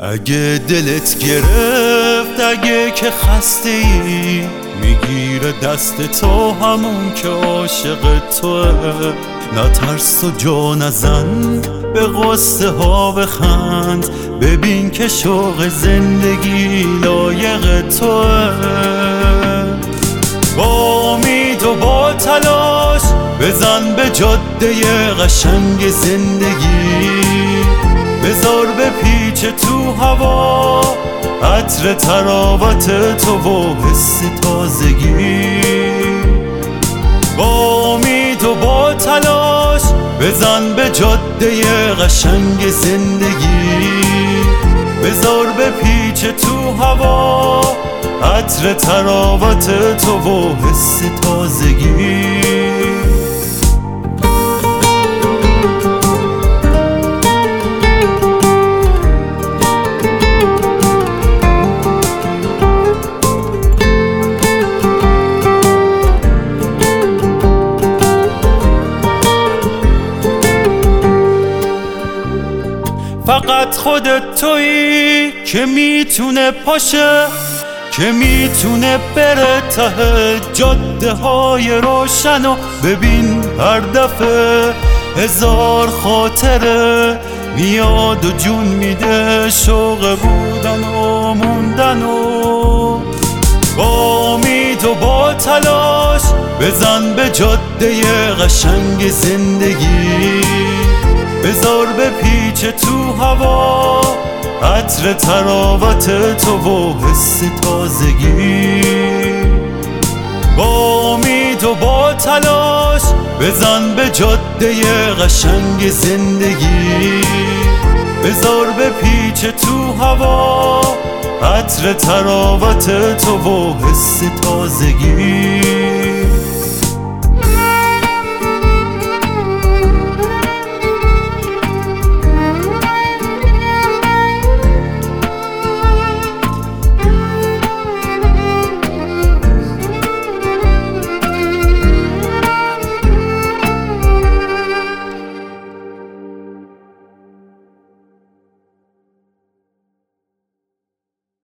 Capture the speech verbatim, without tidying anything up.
اگه دلت گرفت، اگه که خسته ای، میگیره دست تو همون که عاشق توه. نترس و جا نزن، به قصه ها بخند، ببین که شوق زندگی لایق توه. با امید و با تلاش بزن به جاده قشنگ زندگی، بذار به پیچ تو هوا عطر تراوت تو و حس تازگی. با امید و با تلاش بزن به جاده قشنگ زندگی، بذار به پیچ تو هوا عطر تراوت تو و حس تازگی. فقط خودت تویی که میتونه پاشه، که میتونه بره ته جاده های روشن و ببین هر دفعه هزار خاطره میاد و جون میده شوق بودن و موندن. و با امید و با تلاش بزن به جاده قشنگ زندگی، بذار به پیچ تو هوا عطر تراوت تو و حس تازگی. با امید و با تلاش بزن به جاده قشنگ زندگی، بذار به پیچ تو هوا عطر تراوت تو و حس تازگی.